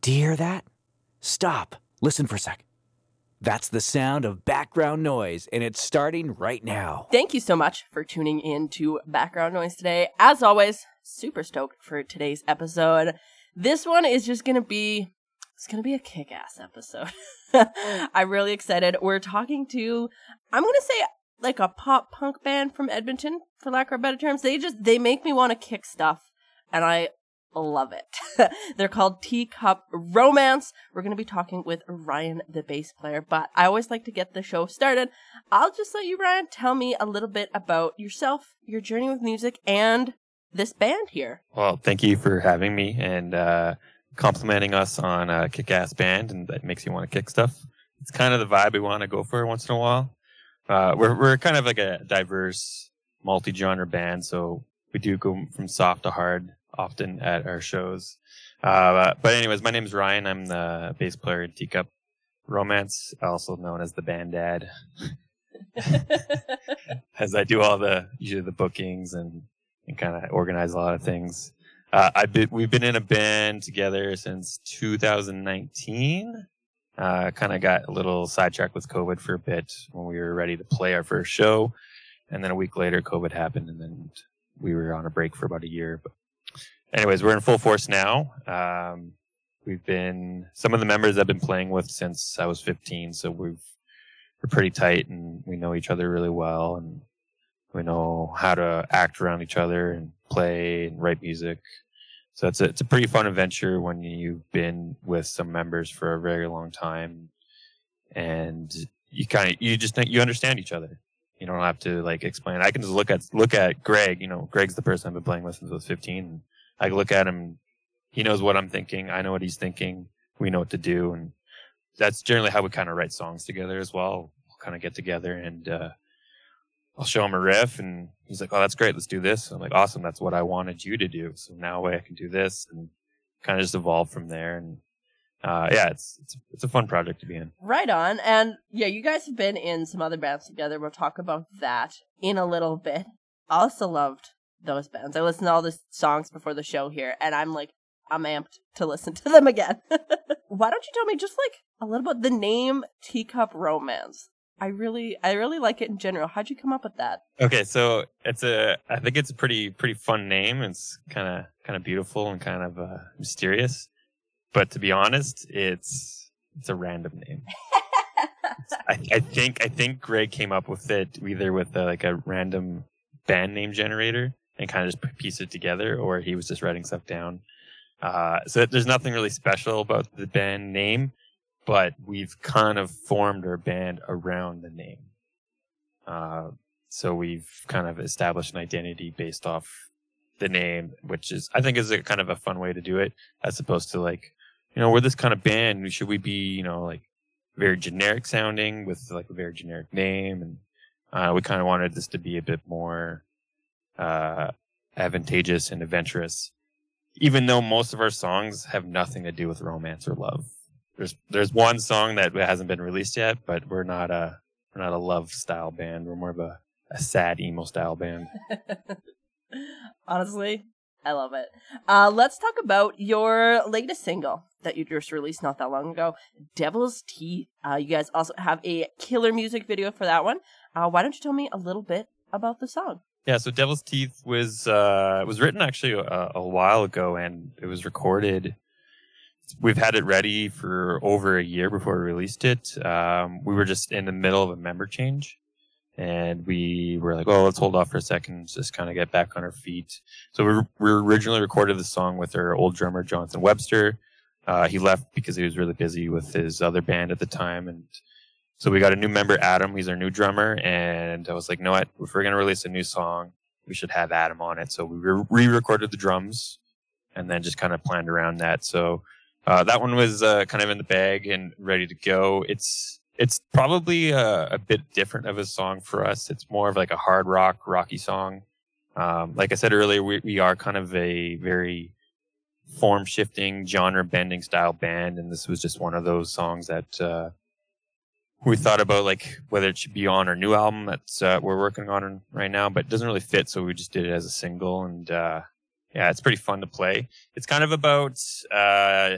Do you hear that? Stop. Listen for a sec. That's the sound of background noise, and it's starting right now. Thank you so much for tuning in to Background Noise today. As always, super stoked for today's episode. This one is just going to be, it's going to be a kick-ass episode. I'm really excited. We're talking to, I'm going to say, like a pop punk band from Edmonton, for lack of better terms. They make me want to kick stuff, and I love it. They're called Teacup Romance. We're going to be talking with Ryan, the bass player, but I always like to get the show started. I'll just let you, Ryan, tell me a little bit about yourself, your journey with music, and this band here. Well, thank you for having me and complimenting us on a kick-ass band, and that makes you want to kick stuff. It's kind of the vibe we want to go for once in a while. We're kind of like a diverse, multi-genre band, so we do go from soft to hard often at our shows. But anyways, my name is Ryan. I'm the bass player in Teacup Romance, also known as the band dad. As I do usually the bookings and kind of organize a lot of things. We've been in a band together since 2019. Kind of got a little sidetracked with COVID for a bit when we were ready to play our first show. And then a week later, COVID happened, and then we were on a break for about a year. But anyways, we're in full force now. Some of the members I've been playing with since I was 15, so we're pretty tight, and we know each other really well, and we know how to act around each other and play and write music. So it's a pretty fun adventure when you've been with some members for a very long time, and you understand each other. You don't have to like explain. I can just look at Greg. You know, Greg's the person I've been playing with since I was 15. And I can look at him. He knows what I'm thinking. I know what he's thinking. We know what to do, and that's generally how we kind of write songs together as well. We'll kind of get together and I'll show him a riff, and he's like, "Oh, that's great. Let's do this." I'm like, "Awesome. That's what I wanted you to do. So now I can do this," and kind of just evolve from there. And it's a fun project to be in. Right on. And yeah, you guys have been in some other bands together. We'll talk about that in a little bit. I also loved those bands. I listened to all the songs before the show here, and I'm amped to listen to them again. Why don't you tell me just like a little bit the name Teacup Romance? I really like it in general. How'd you come up with that? Okay, so I think it's a pretty fun name. It's kind of beautiful and kind of mysterious. But to be honest, it's a random name. I think Greg came up with it either with a random band name generator and kind of just pieced it together, or he was just writing stuff down. So there's nothing really special about the band name, but we've kind of formed our band around the name. So we've kind of established an identity based off the name, which I think is a kind of a fun way to do it, as opposed to like, we're this kind of band. Should we be, like very generic sounding with like a very generic name? And we kind of wanted this to be a bit more advantageous and adventurous, even though most of our songs have nothing to do with romance or love. There's one song that hasn't been released yet, but we're not a love style band. We're more of a sad emo style band. Honestly, I love it. Let's talk about your latest single that you just released not that long ago, Devil's Teeth. You guys also have a killer music video for that one. Why don't you tell me a little bit about the song? Yeah, so Devil's Teeth was written actually a while ago, and it was recorded. We've had it ready for over a year before we released it. We were just in the middle of a member change, and we were like, "Oh, let's hold off for a second, just kind of get back on our feet." So we originally recorded the song with our old drummer, Jonathan Webster. He left because he was really busy with his other band at the time, and so we got a new member, Adam. He's our new drummer, and I was like, "You know what? If we're gonna release a new song, we should have Adam on it." So we re-recorded the drums, and then just kind of planned around that. So that one was kind of in the bag and ready to go. It's probably a bit different of a song for us. It's more of like a hard rocky song. Like I said earlier, we are kind of a very form-shifting, genre-bending style band, and this was just one of those songs that we thought about, like whether it should be on our new album that's we're working on right now, but it doesn't really fit, so we just did it as a single. And yeah, it's pretty fun to play. It's kind of about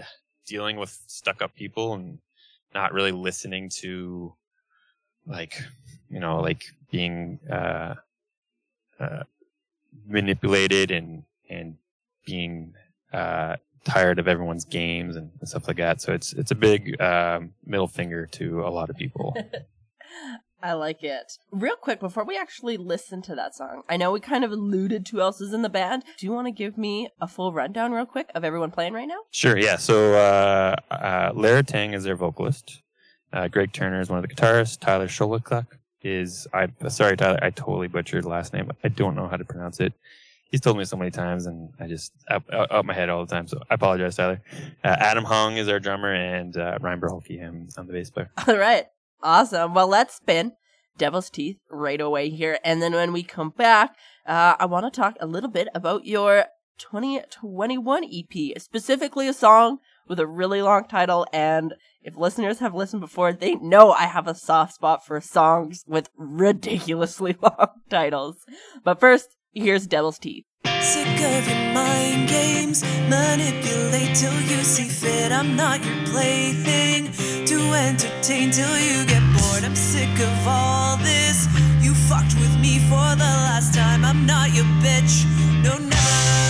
dealing with stuck-up people and not really listening to, like, you know, like being manipulated and being tired of everyone's games and stuff like that. So it's a big middle finger to a lot of people. I like it. Real quick, before we actually listen to that song, I know we kind of alluded to who else is in the band. Do you want to give me a full rundown real quick of everyone playing right now? Sure, yeah. So Lara Tang is their vocalist. Greg Turner is one of the guitarists. Tyler Sholokak is, sorry, Tyler, I totally butchered the last name. I don't know how to pronounce it. He's told me so many times, and I just out my head all the time. So I apologize, Tyler. Adam Hung is our drummer, and Ryan Berholke, I'm the bass player. All right. Awesome. Well, let's spin Devil's Teeth right away here. And then when we come back, I want to talk a little bit about your 2021 EP, specifically a song with a really long title. And if listeners have listened before, they know I have a soft spot for songs with ridiculously long titles. But first, here's Devil's Teeth. Sick of your mind games, manipulate till you see fit. I'm not your plaything to entertain till you get bored. I'm sick of all this. You fucked with me for the last time. I'm not your bitch, no, never.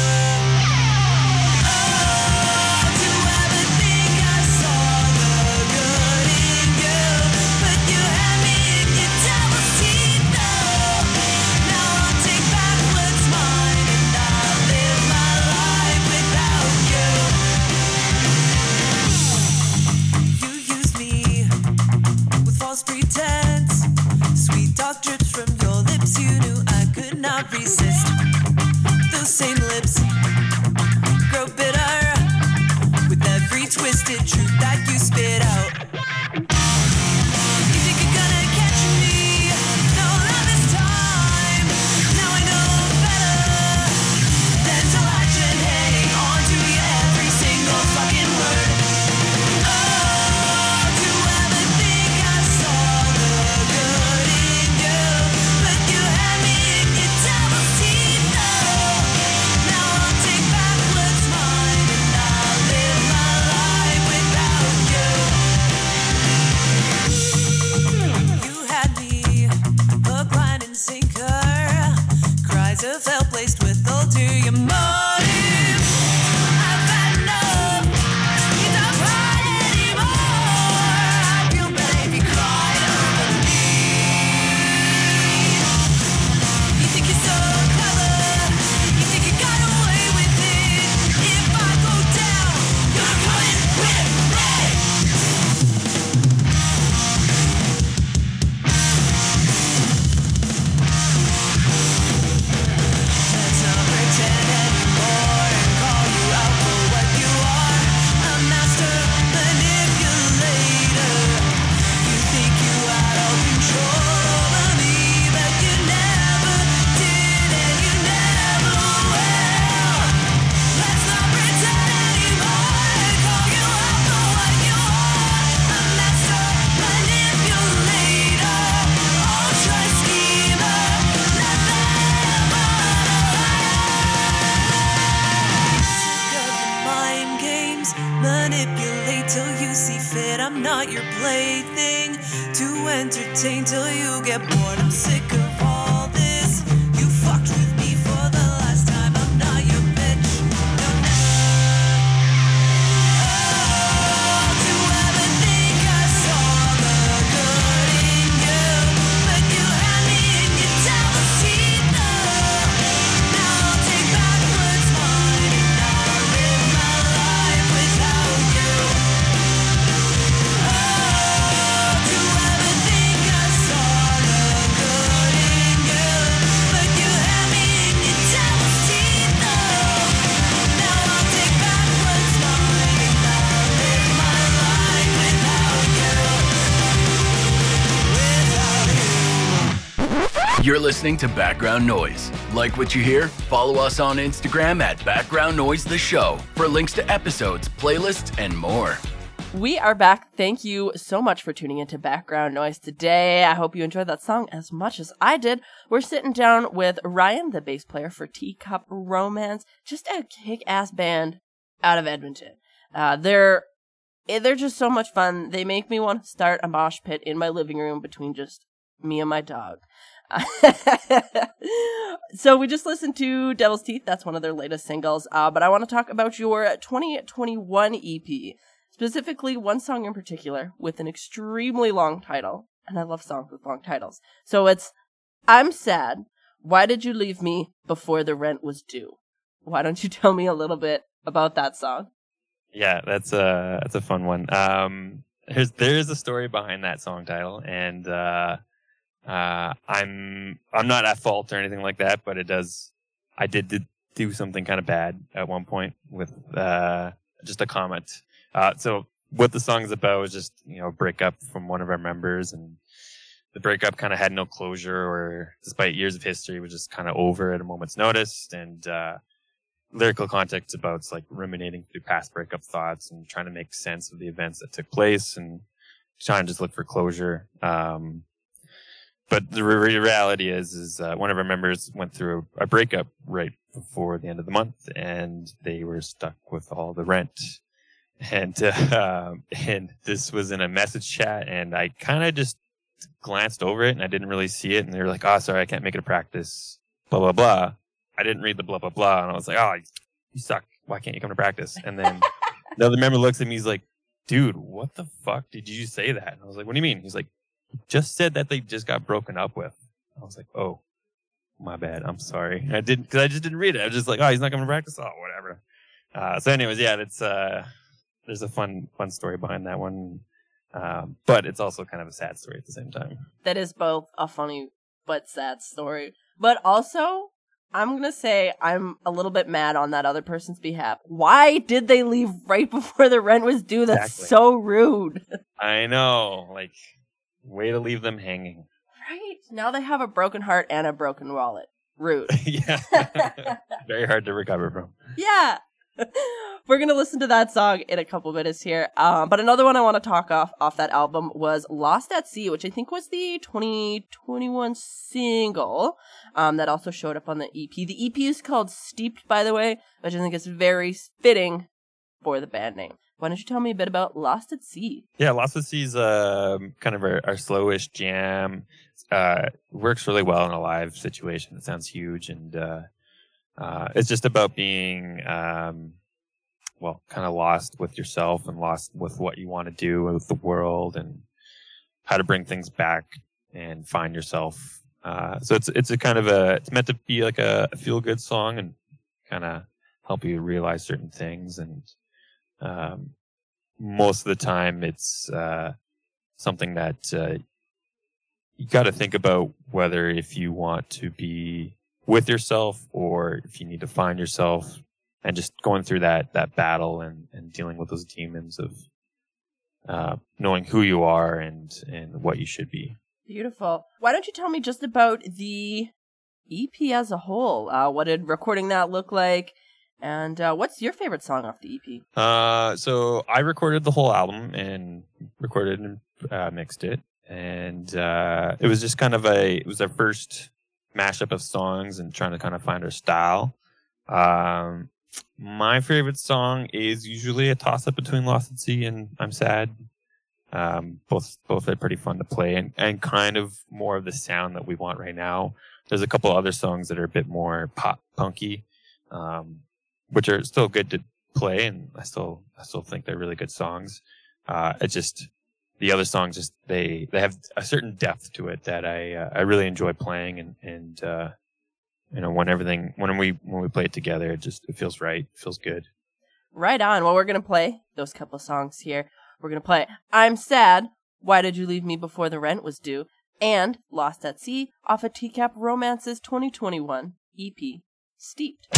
Pretense, sweet doctorates from your lips, you knew I could not resist. Those same lips grow bitter with every twisted truth that you spit out. You think you're gonna catch me? No, not this time. Now I know better than to latch and hang on to every single fucking word. Of help laced with ulterior motive. I've had enough. You don't cry anymore. I'd feel better if you cried over me. You think you're so clever. You think you got away with it. If I go down, you're coming with I'm not your plaything to entertain till you get bored. I'm sick of all this. You fucked with me for the last time. I'm not your bitch. No, never. Oh, to ever think I saw the good in you, but you had me in your devil's teeth. Now I'll take back what's mine and I'll live my life without you. You're listening to Background Noise. Like what you hear? Follow us on Instagram at Background Noise The Show for links to episodes, playlists, and more. We are back. Thank you so much for tuning into Background Noise today. I hope you enjoyed that song as much as I did. We're sitting down with Ryan, the bass player for Teacup Romance, just a kick-ass band out of Edmonton. They're They're just so much fun. They make me want to start a mosh pit in my living room between just me and my dog. So we just listened to Devil's Teeth. That's one of their latest singles. But I want to talk about your 2021 EP. Specifically, one song in particular with an extremely long title. And I love songs with long titles. So it's I'm Sad. Why Did You Leave Me Before the Rent Was Due? Why don't you tell me a little bit about that song? Yeah, that's a fun one. There is a story behind that song title, and I'm not at fault or anything like that, but I did do something kind of bad at one point with just a comment. So what the song is about is just, a breakup from one of our members, and the breakup kind of had no closure, or despite years of history, was just kind of over at a moment's notice. And lyrical context about like ruminating through past breakup thoughts and trying to make sense of the events that took place and trying to just look for closure. But the reality is one of our members went through a breakup right before the end of the month, and they were stuck with all the rent. And this was in a message chat, and I kind of just glanced over it and I didn't really see it. And they were like, "Oh, sorry, I can't make it a practice, blah, blah, blah." I didn't read the blah, blah, blah. And I was like, "Oh, you suck. Why can't you come to practice?" And then the other member looks at me. He's like, "Dude, what the fuck did you say that?" And I was like, "What do you mean?" He's like, "Just said that they just got broken up with." I was like, "Oh, my bad. I'm sorry." And I just didn't read it. I was just like, "Oh, he's not coming to practice." Oh, whatever. So anyways, yeah, there's a fun story behind that one. But it's also kind of a sad story at the same time. That is both a funny but sad story. But also, I'm going to say I'm a little bit mad on that other person's behalf. Why did they leave right before the rent was due? That's so rude. I know. Like, way to leave them hanging. Right. Now they have a broken heart and a broken wallet. Rude. Yeah. Very hard to recover from. Yeah. We're going to listen to that song in a couple minutes here. But another one I want to talk off that album was Lost at Sea, which I think was the 2021 single that also showed up on the EP. The EP is called Steeped, by the way, which I think is very fitting for the band name. Why don't you tell me a bit about Lost at Sea? Yeah, Lost at Sea is kind of our slowish jam. Works really well in a live situation. It sounds huge, and it's just about being, kind of lost with yourself and lost with what you want to do with the world and how to bring things back and find yourself. So it's it's meant to be like a feel good song and kind of help you realize certain things. And most of the time it's something that you got to think about whether if you want to be with yourself or if you need to find yourself, and just going through that battle and dealing with those demons of knowing who you are and what you should be. Beautiful. Why don't you tell me just about the EP as a whole? What did recording that look like? And what's your favorite song off the EP? So I recorded the whole album and recorded and mixed it. And it was just it was our first mashup of songs and trying to kind of find our style. My favorite song is usually a toss-up between Lost at Sea and I'm Sad. Both are pretty fun to play and kind of more of the sound that we want right now. There's a couple other songs that are a bit more pop punky, which are still good to play, and I still think they're really good songs. It's just the other songs just they have a certain depth to it that I really enjoy playing, and when we play it together, it feels right, it feels good. Right on. Well, we're gonna play those couple songs here. We're gonna play I'm Sad, Why Did You Leave Me Before the Rent Was Due, and Lost at Sea off of TCAP Romance's 2021 EP, Steeped.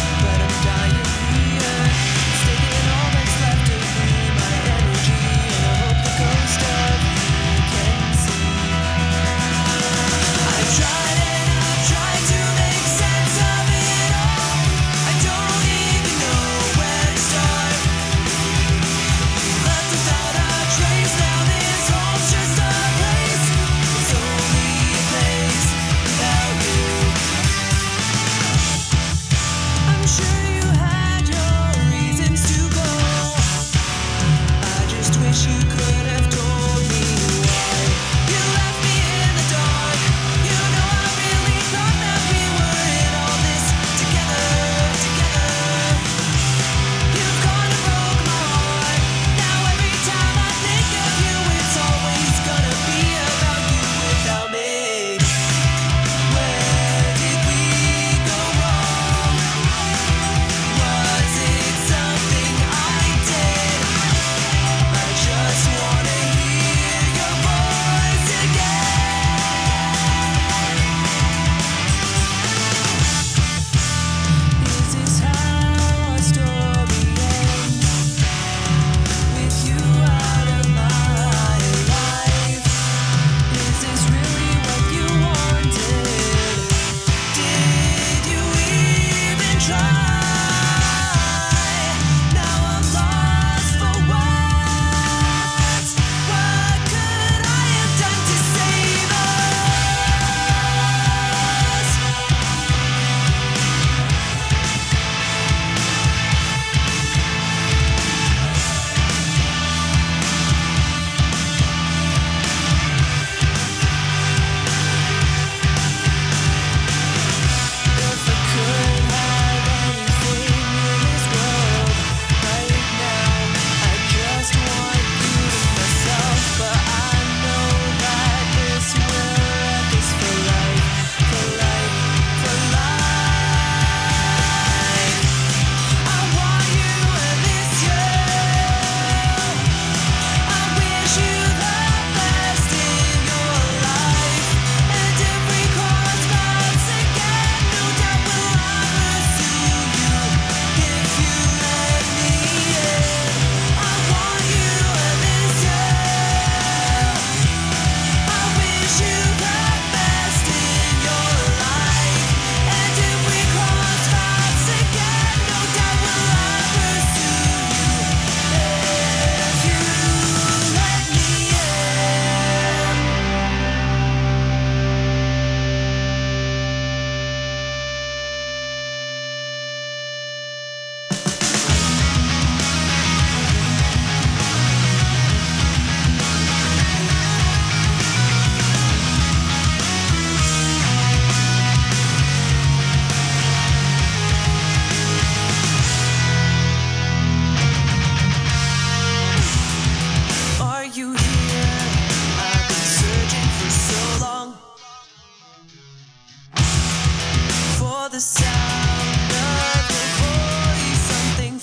Taking all that's left of me, my energy, and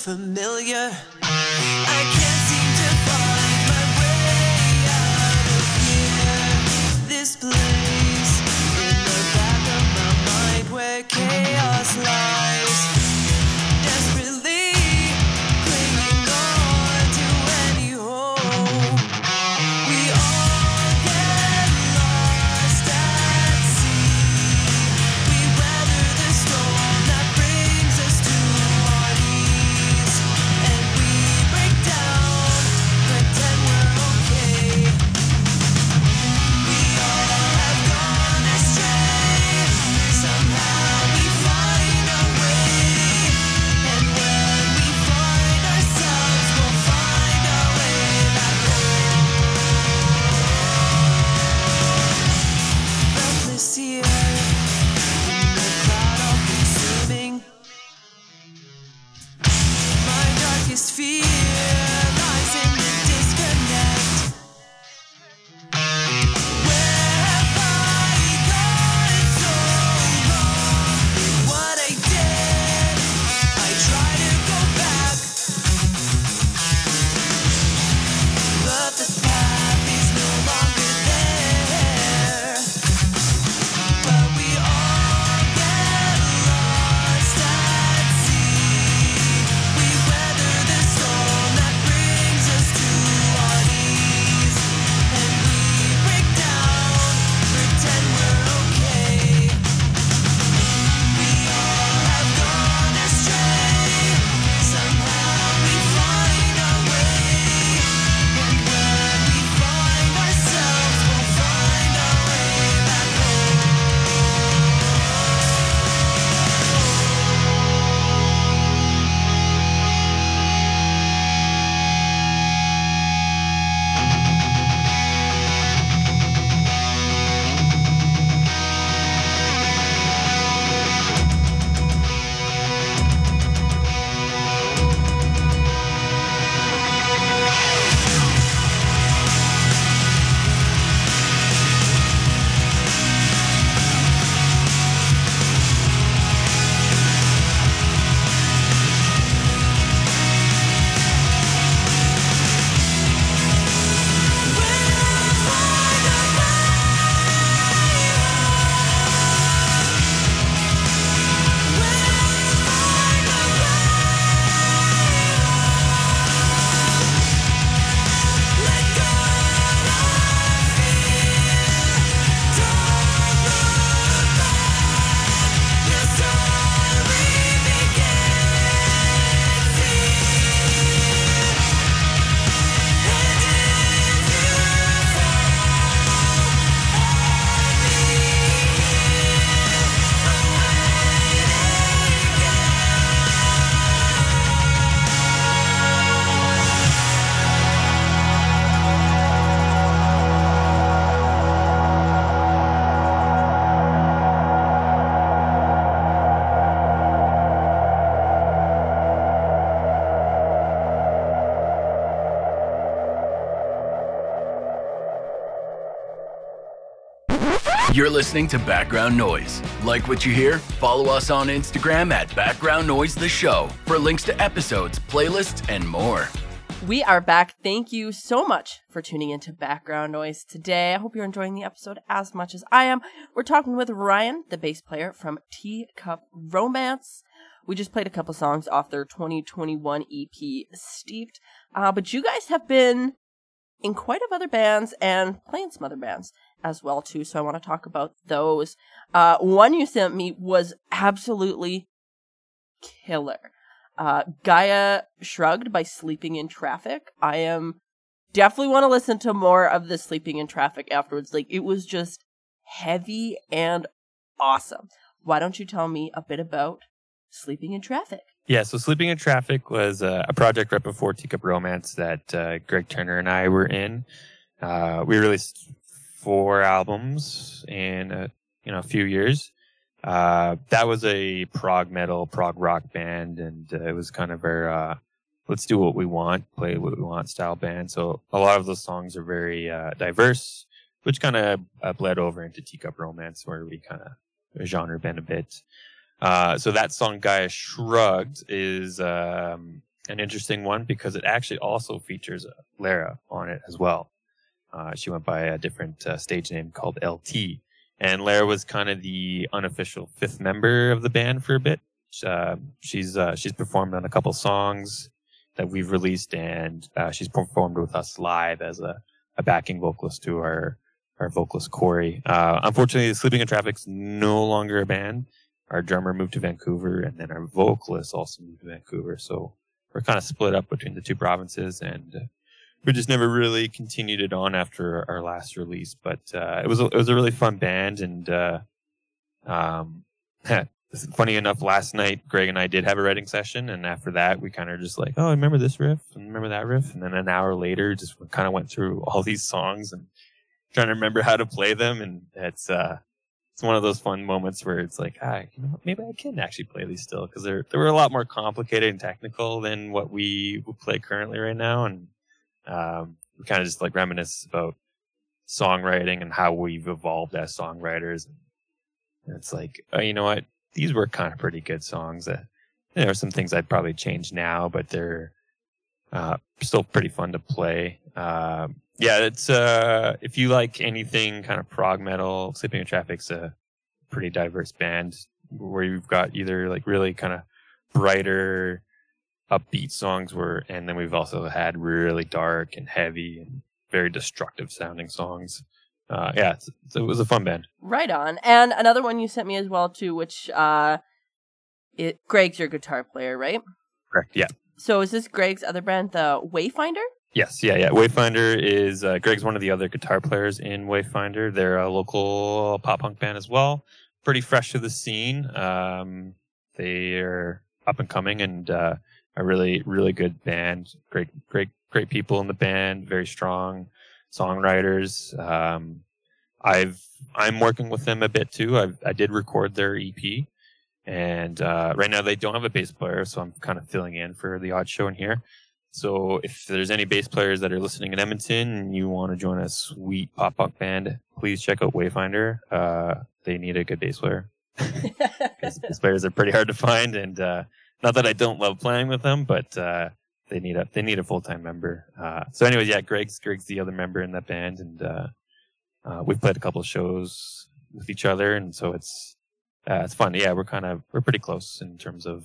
familiar. I can't seem to find my way out of here. This place in the back of my mind where chaos lies, desperately clinging on to any hope. We all get lost at sea. We weather the storm that brings us to our knees, and we break down, pretend we're okay. We all have gone astray. Somehow we find our way, and when we find ourselves, we'll find our way back home. Breathless here in the cloud all consuming. My darkest fear lies in the disconnect. Where have I gone so wrong? What I did, I try to go back, but the path is no longer there. But we all get lost at sea. We weather the storm that brings us to our knees, and we break down, pretend we're okay. We all have gone astray. Somehow we find our way, and when we find ourselves, we'll find our way back home. You're listening to Background Noise. Like what you hear? Follow us on Instagram at Background Noise The Show for links to episodes, playlists, and more. We are back. Thank you so much for tuning into Background Noise today. I hope you're enjoying the episode as much as I am. We're talking with Ryan, the bass player from Teacup Romance. We just played a couple songs off their 2021 EP, Steeped. But you guys have been in quite a few other bands and playing some other bands as well, too. So I want to talk about those. One you sent me was absolutely killer. Gaia Shrugged by Sleeping in Traffic. I am definitely want to listen to more of the Sleeping in Traffic afterwards. Like, it was just heavy and awesome. Why don't you tell me a bit about Sleeping in Traffic? Yeah, so Sleeping in Traffic was a project right before Teacup Romance that Greg Turner and I were in. We released 4 albums in a few years. That was a prog metal, prog rock band, and it was kind of our let's do what we want, play what we want style band. So a lot of those songs are very diverse, which kind of bled over into Teacup Romance, where we kind of genre bend a bit. So that song Gaia Shrugged is an interesting one because it actually also features Lara on it as well. She went by a different stage name called LT. And Lara was kind of the unofficial fifth member of the band for a bit. She's performed on a couple songs that we've released, and she's performed with us live as a backing vocalist to our vocalist Corey. Unfortunately, Sleeping in Traffic's no longer a band. Our drummer moved to Vancouver, and then our vocalist also moved to Vancouver. So we're kind of split up between the two provinces, and we just never really continued it on after our last release. But it was a really fun band, and funny enough, last night Greg and I did have a writing session, and after that we kind of just like, oh, I remember this riff and remember that riff, and then an hour later just kind of went through all these songs and trying to remember how to play them, and it's one of those fun moments where it's like, maybe I can actually play these still, because they were a lot more complicated and technical than what we play currently right now, and we kind of just like reminisce about songwriting and how we've evolved as songwriters, and it's like, you know what, these were kind of pretty good songs. There are some things I'd probably change now, but they're still pretty fun to play. It's if you like anything kind of prog metal, Sleeping in Traffic's a pretty diverse band where you've got either like really kind of brighter, upbeat songs and then we've also had really dark and heavy and very destructive sounding songs. It was a fun band. Right on. And another one you sent me as well too, which Greg's your guitar player, right? Correct. Yeah. So is this Greg's other band, the Wayfinder? Yes. Yeah. Wayfinder is Greg's one of the other guitar players in Wayfinder. They're a local pop punk band as well. Pretty fresh to the scene. They are up and coming and a really, really good band. Great people in the band. Very strong songwriters. I'm working with them a bit too. I did record their EP, and right now they don't have a bass player, so I'm kind of filling in for the odd show in here. So if there's any bass players that are listening in Edmonton and you want to join a sweet pop punk band, please check out Wayfinder. They need a good bass player because bass players are pretty hard to find, and not that I don't love playing with them, but they need a full-time member. So anyways, yeah, Greg's the other member in that band, and we've played a couple of shows with each other, and so it's fun. Yeah, we're pretty close in terms of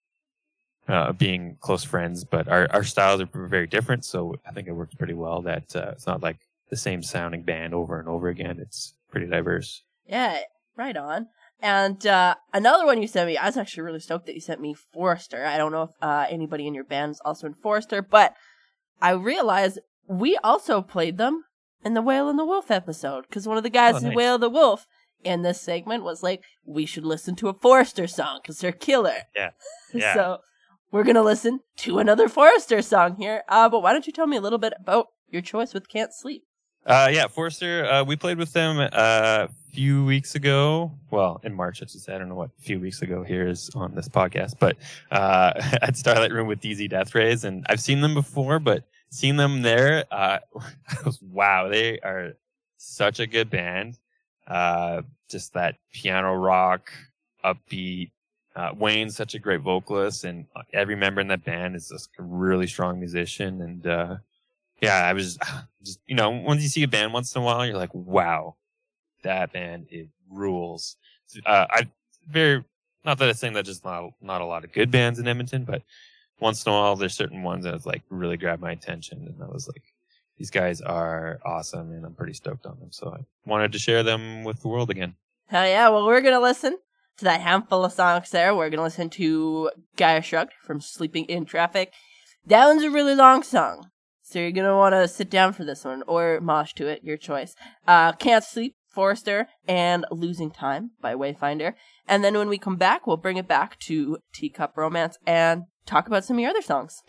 being close friends, but our styles are very different, so I think it works pretty well that it's not like the same sounding band over and over again. It's pretty diverse. Yeah, right on. And another one you sent me, I was actually really stoked that you sent me Forrester. I don't know if anybody in your band is also in Forrester, but I realized we also played them in the Whale and the Wolf episode, because one of the guys in Whale and the Wolf in this segment was like, we should listen to a Forrester song because they're killer. Yeah. So we're going to listen to another Forrester song here. But why don't you tell me a little bit about your choice with Can't Sleep? Forrester, we played with them a few weeks ago. Well, in March, I should say. I don't know what a few weeks ago here is on this podcast, but at Starlight Room with DZ Death Rays, and I've seen them before, but seeing them there, I was, wow, they are such a good band. Just that piano rock, upbeat. Wayne's such a great vocalist, and every member in that band is just a really strong musician. And I was just, once you see a band once in a while, you're like, wow, that band, it rules. Not that it's saying that just not a lot of good bands in Edmonton, but once in a while there's certain ones that like really grabbed my attention, and I was like, these guys are awesome, and I'm pretty stoked on them. So I wanted to share them with the world again. Hell yeah! Well, we're gonna listen to that handful of songs there. We're gonna listen to Gaia Shrugged from Sleeping in Traffic. That one's a really long song, so you're gonna want to sit down for this one or mosh to it, your choice. Can't Sleep, Forrester, and Losing Time by Wayfinder. And then when we come back, we'll bring it back to Teacup Romance and talk about some of your other songs.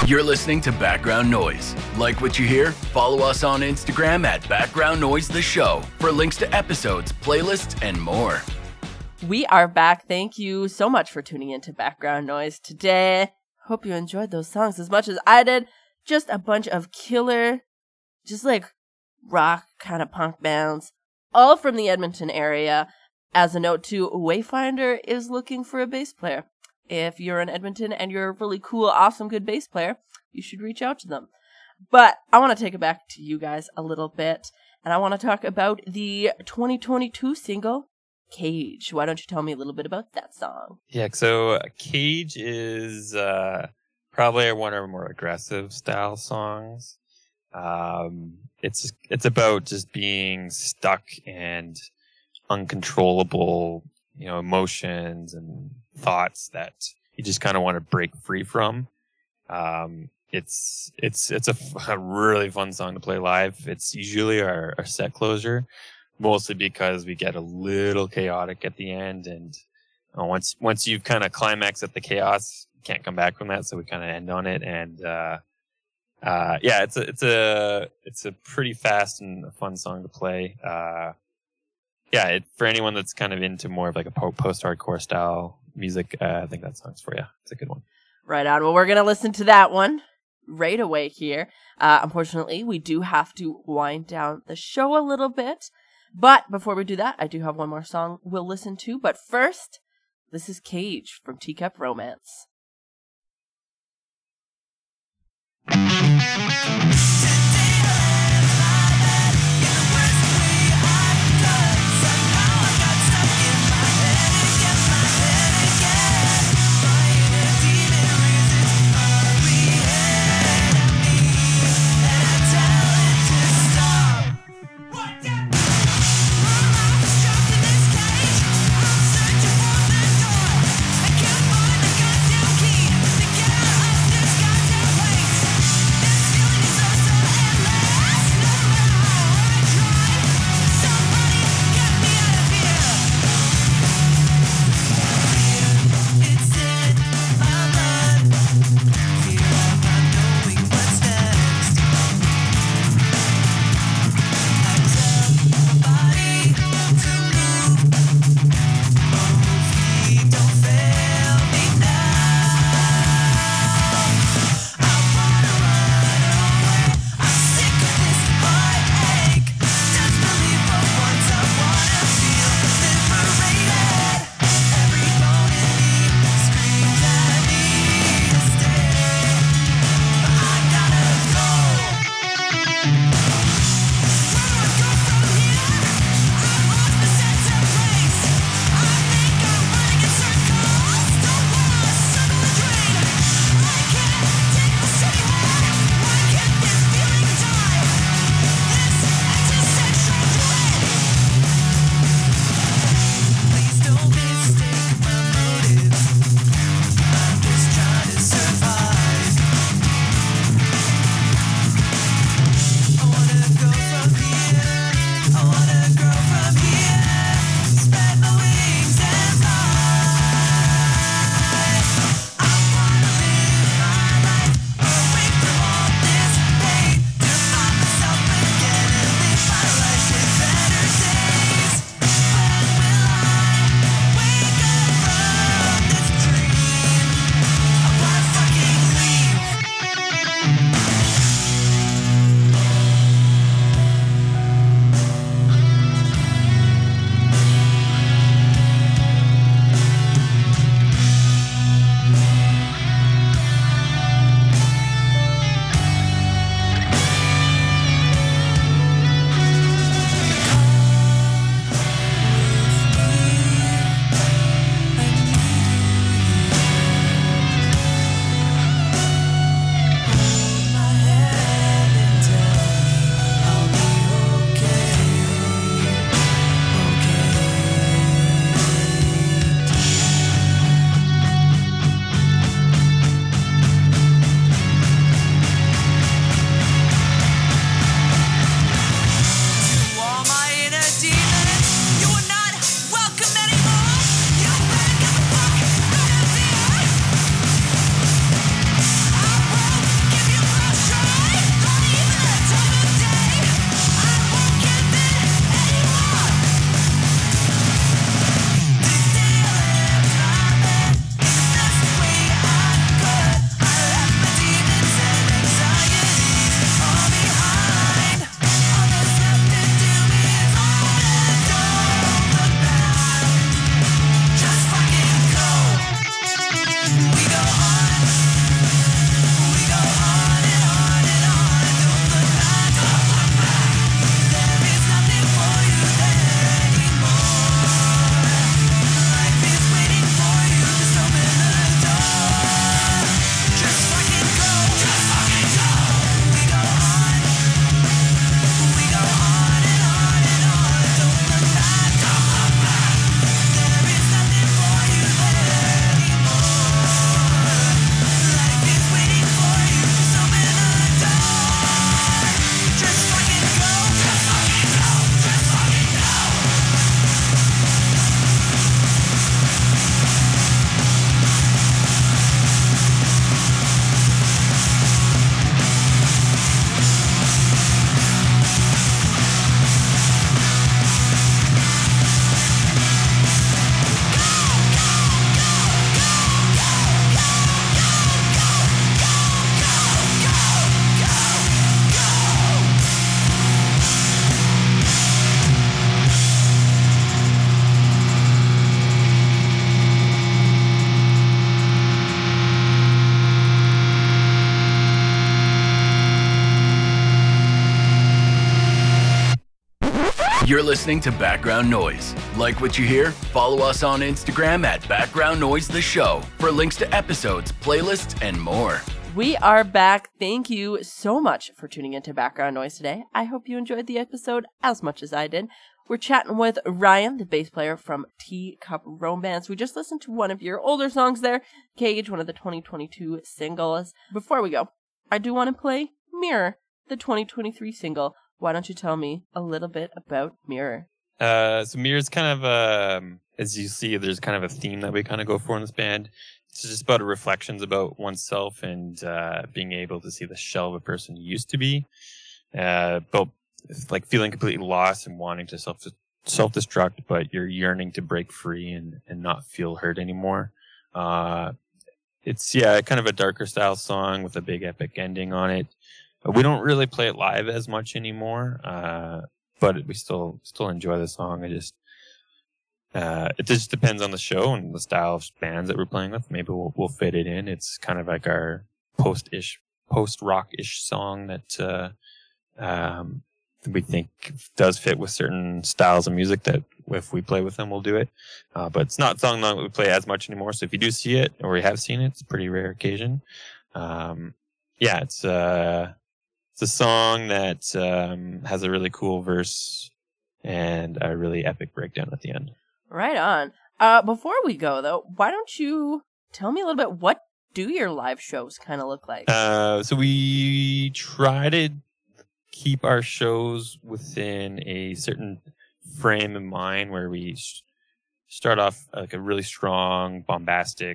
You're listening to Background Noise. Like what you hear? Follow us on Instagram at Background Noise The Show for links to episodes, playlists, and more. We are back. Thank you so much for tuning into Background Noise today. Hope you enjoyed those songs as much as I did. Just a bunch of killer, just like rock kind of punk bands, all from the Edmonton area. As a note too, Wayfinder is looking for a bass player. If you're in Edmonton and you're a really cool, awesome, good bass player, you should reach out to them. But I want to take it back to you guys a little bit, and I want to talk about the 2022 single, Cage. Why don't you tell me a little bit about that song? Yeah, so Cage is probably one of our more aggressive style songs. It's about just being stuck and uncontrollable, emotions and thoughts that you just kind of want to break free from. It's a really fun song to play live. It's usually our set closer, mostly because we get a little chaotic at the end, and once you've kind of climaxed at the chaos, you can't come back from that. So we kind of end on it, and it's a pretty fast and fun song to play. For anyone that's kind of into more of like a post-hardcore style music, I think that song's for you. It's a good one. Right on. Well, we're going to listen to that one right away here. Unfortunately, we do have to wind down the show a little bit. But before we do that, I do have one more song we'll listen to. But first, this is Cage from Teacup Romance. This feeling is You're listening to Background Noise. Like what you hear? Follow us on Instagram at Background Noise The Show for links to episodes, playlists, and more. We are back. Thank you so much for tuning into Background Noise today. I hope you enjoyed the episode as much as I did. We're chatting with Ryan, the bass player from Teacup Romance. We just listened to one of your older songs there, Cage, one of the 2022 singles. Before we go, I do want to play Mirror, the 2023 single. Why don't you tell me a little bit about Mirror? So Mirror's kind of, as you see, there's kind of a theme that we kind of go for in this band. It's just about reflections about oneself and being able to see the shell of a person you used to be. But like feeling completely lost and wanting to self-destruct, but you're yearning to break free and not feel hurt anymore. It's kind of a darker style song with a big epic ending on it. We don't really play it live as much anymore, but we still enjoy the song. It just depends on the show and the style of bands that we're playing with. Maybe we'll fit it in. It's kind of like our post-rock-ish song that we think does fit with certain styles of music that if we play with them, we'll do it. But it's not a song that we play as much anymore. So if you do see it or you have seen it, it's a pretty rare occasion. It's a song that has a really cool verse and a really epic breakdown at the end. Right on. Before we go, though, why don't you tell me a little bit, what do your live shows kind of look like? So we try to keep our shows within a certain frame in mind where we start off like a really strong, bombastic,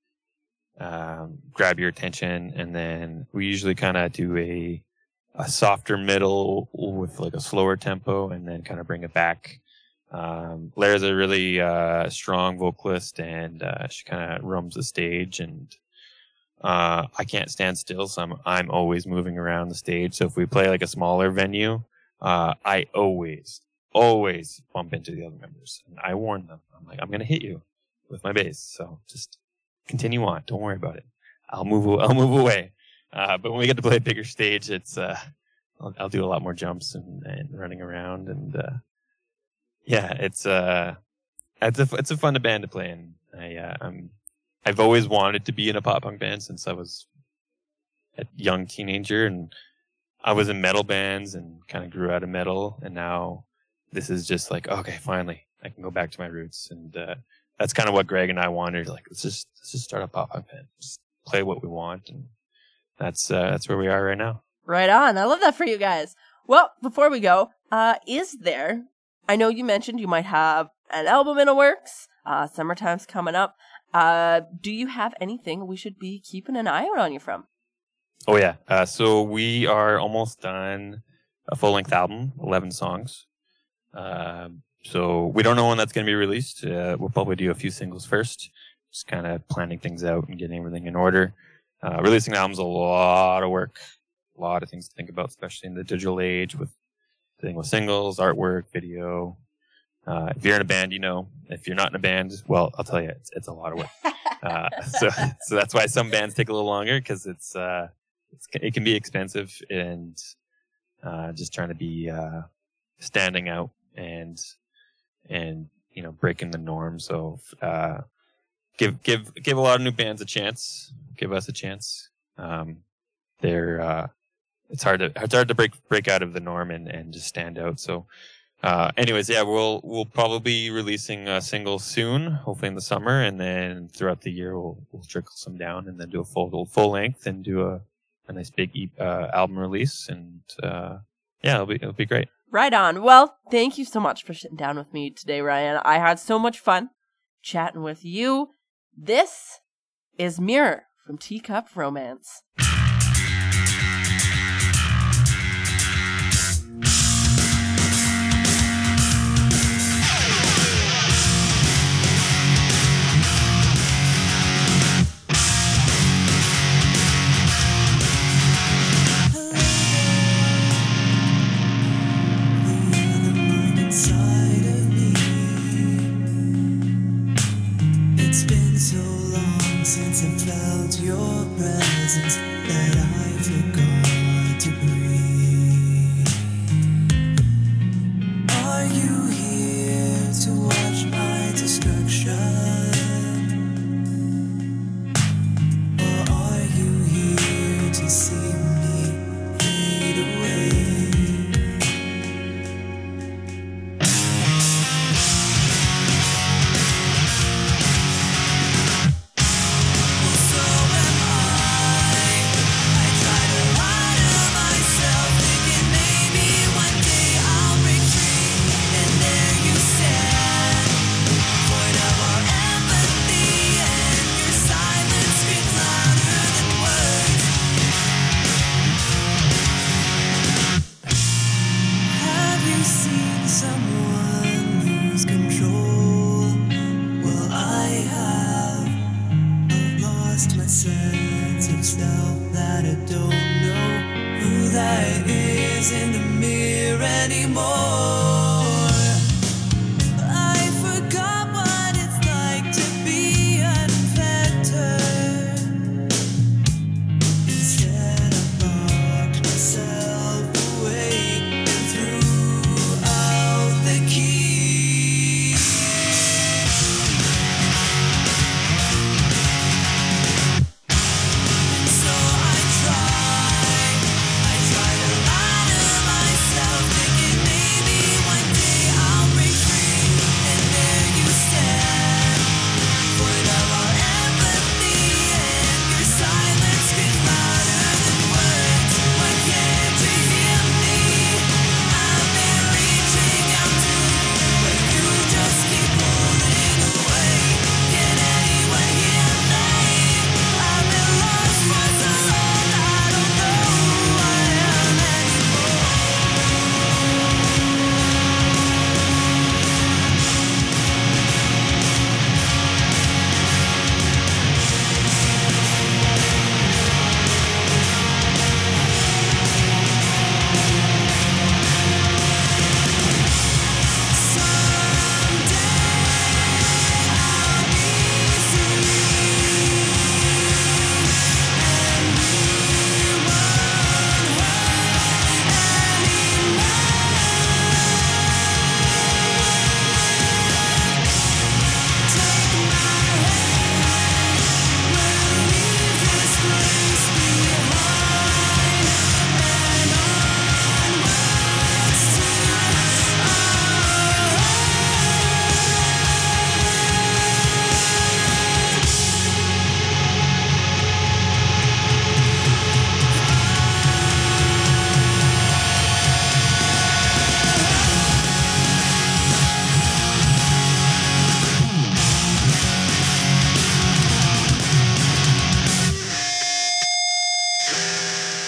grab your attention, and then we usually kind of do a softer middle with like a slower tempo and then kind of bring it back. Lara's a really strong vocalist, and she kind of roams the stage, and I can't stand still, so I'm always moving around the stage. So if we play like a smaller venue, I always bump into the other members, and I warn them. I'm like, I'm gonna hit you with my bass, so just continue on. Don't worry about it. I'll move away. But when we get to play a bigger stage, it's I'll do a lot more jumps and running around, and it's a fun band to play in. I've always wanted to be in a pop punk band since I was a young teenager, and I was in metal bands and kind of grew out of metal, and now this is just like, okay, finally I can go back to my roots, and that's kind of what Greg and I wanted. Like, let's just start a pop punk band, just play what we want, and that's where we are right now. Right on. I love that for you guys. Well, before we go, I know you mentioned you might have an album in the works. Summertime's coming up. Do you have anything we should be keeping an eye out on you from? Oh yeah. So we are almost done a full-length album, 11 songs. So we don't know when that's going to be released. We'll probably do a few singles first, just kind of planning things out and getting everything in order. Releasing an album's a lot of work, a lot of things to think about, especially in the digital age with singles, artwork, video. If you're in a band, you know. If you're not in a band, well, I'll tell you, it's a lot of work. So that's why some bands take a little longer, because it can be expensive, and just trying to be standing out and breaking the norm. So give a lot of new bands a chance. Give us a chance. It's hard to break out of the norm and just stand out. So. Anyways, we'll probably be releasing a single soon, hopefully in the summer, and then throughout the year we'll trickle some down, and then do a full length and do a nice big album release, and it'll be great. Right on. Well, thank you so much for sitting down with me today, Ryan. I had so much fun chatting with you. This is Mirror from Teacup Romance. It's been so long since I felt your presence.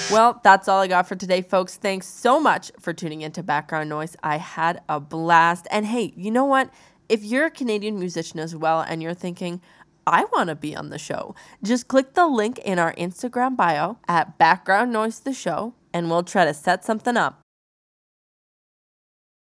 Well, that's all I got for today, folks. Thanks so much for tuning into Background Noise. I had a blast. And hey, you know what? If you're a Canadian musician as well and you're thinking, I want to be on the show, just click the link in our Instagram bio at Background Noise the Show, and we'll try to set something up.